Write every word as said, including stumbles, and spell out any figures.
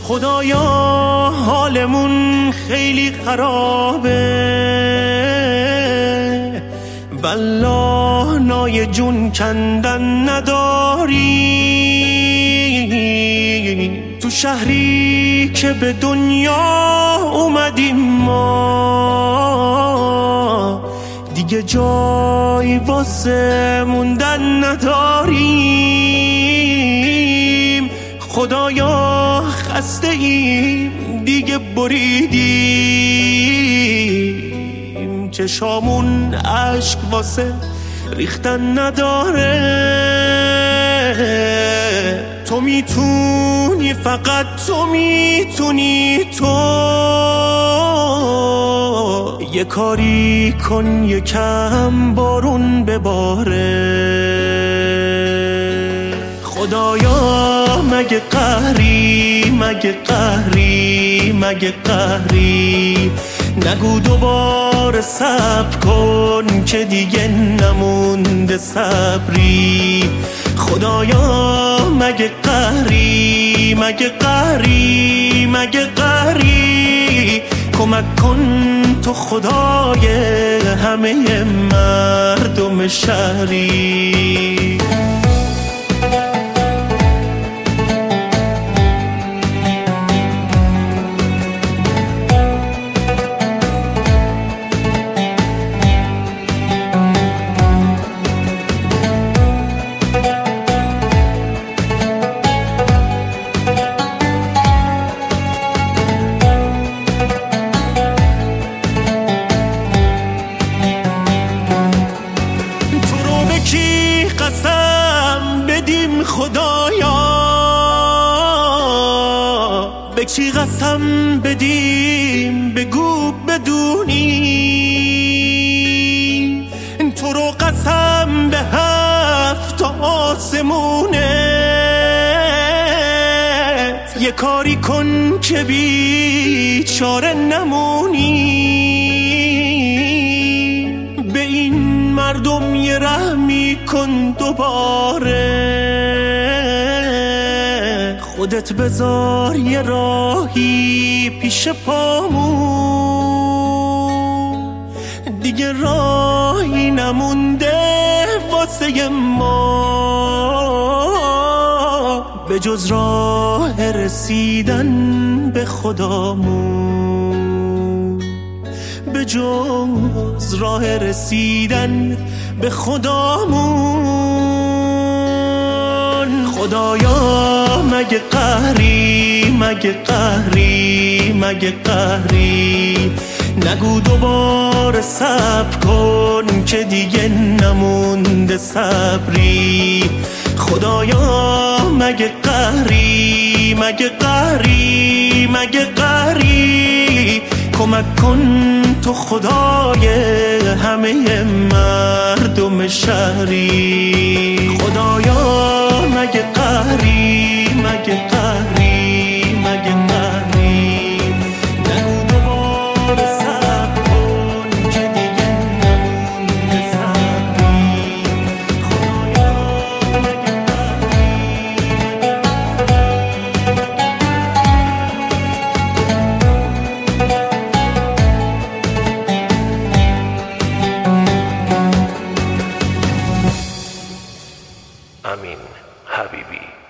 خدایا حالمون خیلی خرابه، والله نای جون کندن نداریم. تو شهری که به دنیا اومدیم ما، دیگه جای واسه موندن نداریم. خدایا خسته ایم دیگه بریدیم، چشامون عشق واسه ریختن نداره. تو میتونی، فقط تو میتونی، تو یه کاری کن یکم بارون بباره. خدایا مگه قهری، مگه قهری، مگه قهری، نگو دوباره صبر کن که دیگه نمونده صبری. خدایا مگه قهری، مگه قهری، مگه قهری، کمک کن تو خدای همه مردم شهری. قسم بدیم خدایا، به کی قسم بدیم بگو بدونی. تو رو قسم به هفت آسمونت، یه کاری کن که بیچاره نمونی. به این مردم یه رحمی کن دوباره، خودت بذار یه راهی پیش پامون، دیگه راهی نمونده واسه ما به جز راه رسیدن به خدامون، به جز راه رسیدن به خدامون. خدایا مگه قهری، مگه قهری، مگه قهری، نگو دوباره صبر کن که دیگه نمونده صبری. خدایا مگه قهری، مگه قهری، مگه قهری، کمک کن تو خدای همه مردم شهری. خدایا مگه قهری، مگه قهری، مگه قهری، نگو دوباره صبر کن که دیگه نمونده صبری. خدایا مگه Amin Habibi.